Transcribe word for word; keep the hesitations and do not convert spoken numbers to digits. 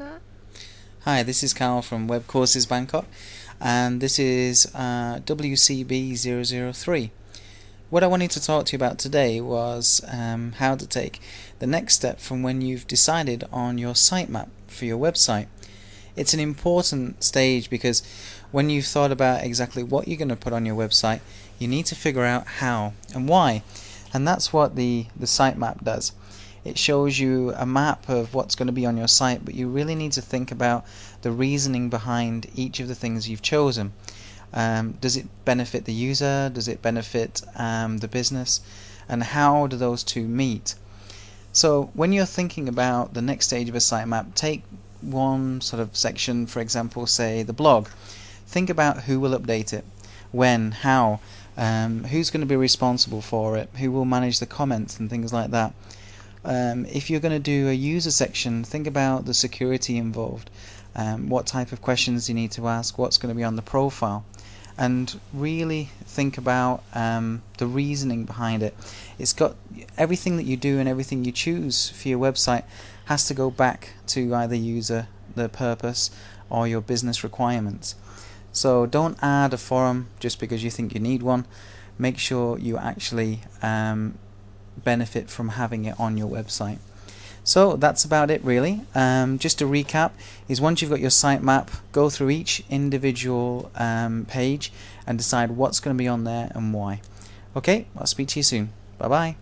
Hi, this is Carl from Web Courses Bangkok, and this is uh, W C B zero zero three. What I wanted to talk to you about today was um, how to take the next step from when you've decided on your sitemap for your website. It's an important stage because when you've thought about exactly what you're going to put on your website, you need to figure out how and why, and that's what the, the sitemap does. It shows you a map of what's going to be on your site, but you really need to think about the reasoning behind each of the things you've chosen. Um, does it benefit the user? Does it benefit um, the business? And how do those two meet? So when you're thinking about the next stage of a sitemap, take one sort of section, for example, say the blog. Think about who will update it, when, how, um, who's going to be responsible for it, who will manage the comments and things like that. Um, if you're going to do a user section, think about the security involved, um, what type of questions you need to ask, what's going to be on the profile, and really think about um, the reasoning behind it. It's got everything that you do and everything you choose for your website has to go back to either user, the purpose, or your business requirements. So don't add a forum just because you think you need one. Make sure you actually um, benefit from having it on your website. So that's about it really. Um, just to recap, is once you've got your sitemap, go through each individual um, page and decide what's going to be on there and why. Okay, I'll speak to you soon. Bye bye.